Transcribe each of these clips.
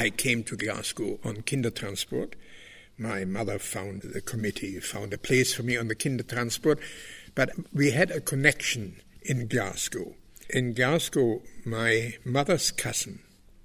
I came to Glasgow on Kindertransport. My mother found a place for me on the Kindertransport. But we had a connection in Glasgow. In Glasgow, my mother's cousin,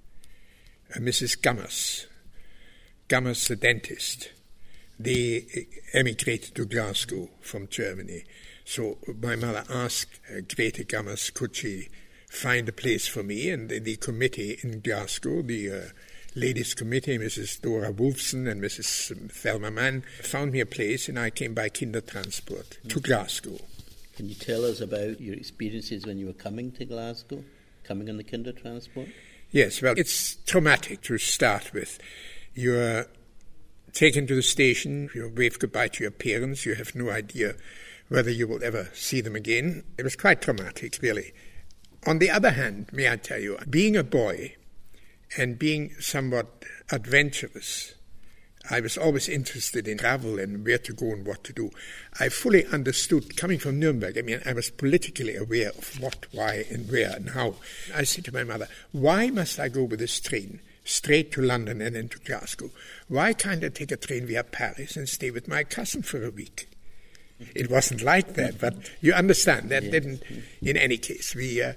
Mrs. Gummers the dentist, they emigrated to Glasgow from Germany. So my mother asked Grete Gummers, could she find a place for me? And the committee in Glasgow, the ladies' committee, Mrs. Dora Wolfson and Mrs. Thelma Mann, found me a place, and I came by Kindertransport to Glasgow. Can you tell us about your experiences when you were coming to Glasgow, coming on the Kindertransport? Yes, well, it's traumatic to start with. You're taken to the station, you wave goodbye to your parents, you have no idea whether you will ever see them again. It was quite traumatic, really. On the other hand, may I tell you, being a boy and being somewhat adventurous, I was always interested in travel and where to go and what to do. I fully understood, coming from Nuremberg, I was politically aware of what, why, and where and how. I said to my mother, why must I go with this train straight to London and then to Glasgow? Why can't I take a train via Paris and stay with my cousin for a week? It wasn't like that, but you understand, that didn't, in any case.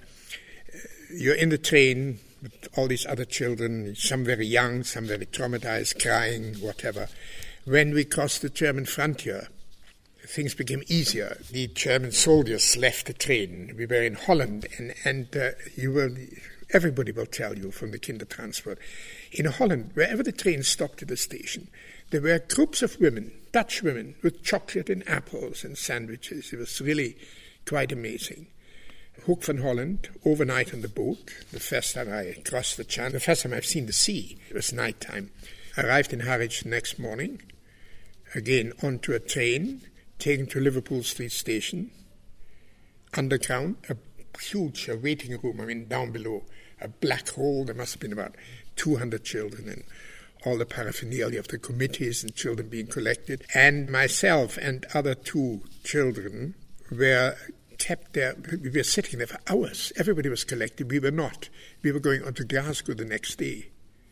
You're in the train with all these other children, some very young, some very traumatized, crying, whatever. When we crossed the German frontier, things became easier. The German soldiers left the train. We were in Holland, and everybody will tell you from the Kindertransport. In Holland, wherever the train stopped at the station, there were groups of women, Dutch women, with chocolate and apples and sandwiches. It was really quite amazing. Hoek van Holland, overnight on the boat. The first time I crossed the channel, the first time I've seen the sea, it was nighttime. Arrived in Harwich the next morning, again onto a train, taken to Liverpool Street Station, underground, a huge waiting room, down below, a black hole. There must have been about 200 children and all the paraphernalia of the committees and children being collected. And myself and other two children were kept there. We were sitting there for hours. Everybody was collected. We were not. We were going on to Glasgow the next day.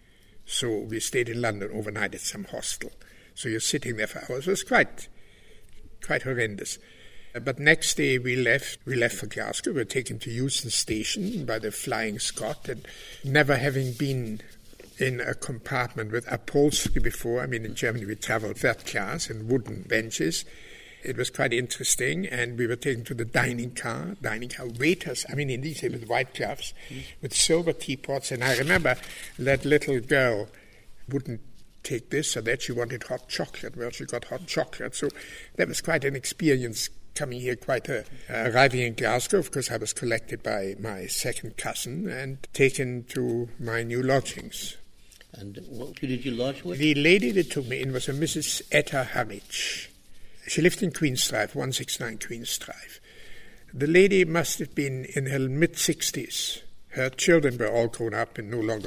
So we stayed in London overnight at some hostel. So you're sitting there for hours. It was quite horrendous. But next day we left for Glasgow. We were taken to Euston Station by the Flying Scot, and never having been in a compartment with upholstery before. In Germany we traveled third class in wooden benches. It was quite interesting, and we were taken to the dining car waiters, in these days with white gloves, with silver teapots, and I remember that little girl wouldn't take this or that, she wanted hot chocolate. Well, she got hot chocolate, so that was quite an experience coming here, arriving in Glasgow. Of course, I was collected by my second cousin and taken to my new lodgings. And who did you lodge with? The lady that took me in was a Mrs. Etta Harwich. She lived in Queen's Drive, 169 Queen's Drive. The lady must have been in her mid-60s. Her children were all grown up and no longer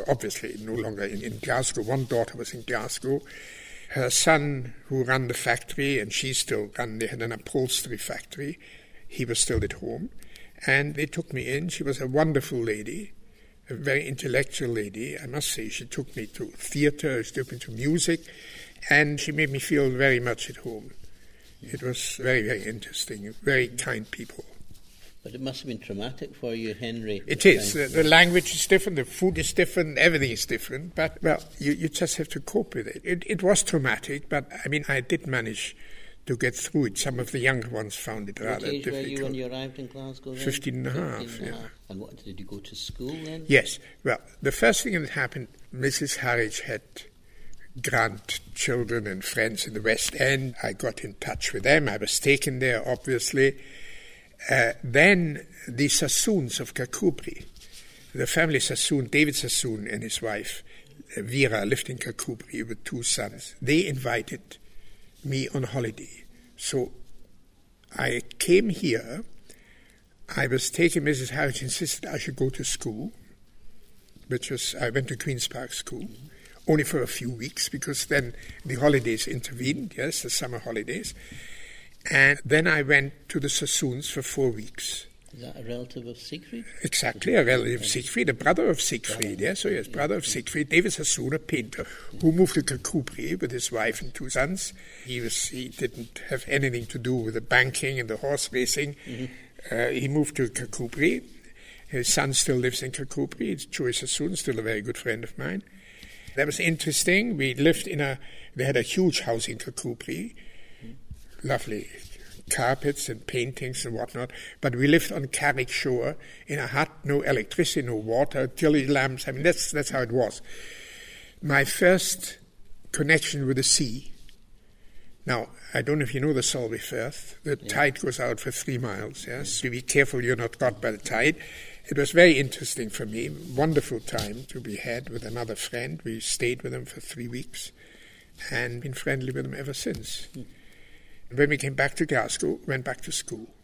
in Glasgow. One daughter was in Glasgow. Her son, who ran the factory, and she still ran, they had an upholstery factory. He was still at home. And they took me in. She was a wonderful lady, a very intellectual lady. I must say, she took me to theatre, she took me to music, and she made me feel very much at home. It was very, very interesting, very kind people. But it must have been traumatic for you, Henry. It is. The language is different, the food is different, everything is different. But, well, you just have to cope with it. It was traumatic, but, I did manage to get through it. Some of the younger ones found it rather difficult. What age were you when you arrived in Glasgow then? 15 and a half, yeah. And what, did you go to school then? Yes. Well, the first thing that happened, Mrs. Harwich had grandchildren and friends in the West End. I got in touch with them. I was taken there, obviously. Then the Sassoons of Kirkcudbright, the family Sassoon, David Sassoon and his wife, Vera, lived in Kirkcudbright with two sons. They invited me on holiday. So I came here. I was taken, Mrs. Harwich insisted I should go to school, I went to Queen's Park School. Only for a few weeks, because then the holidays intervened, the summer holidays. And then I went to the Sassoons for 4 weeks. Is that a relative of Siegfried? Exactly, a relative of Siegfried, a brother of Siegfried, yes, so yes, brother of Siegfried. David Sassoon, a painter, who moved to Kirkcudbright with his wife and 2 sons. He didn't have anything to do with the banking and the horse racing. He moved to Kirkcudbright. His son still lives in Kirkcudbright. Joey Sassoon, still a very good friend of mine. That was interesting. We lived they had a huge house in Kirkcudbright, lovely carpets and paintings and whatnot, but we lived on Carrick Shore in a hut, no electricity, no water, tilly lamps. I mean, that's how it was. My first connection with the sea. Now, I don't know if you know the Solway Firth. The tide goes out for 3 miles, yes? So be careful you're not caught by the tide. It was very interesting for me, wonderful time to be had with another friend. We stayed with him for 3 weeks and been friendly with him ever since. When we came back to Glasgow, went back to school.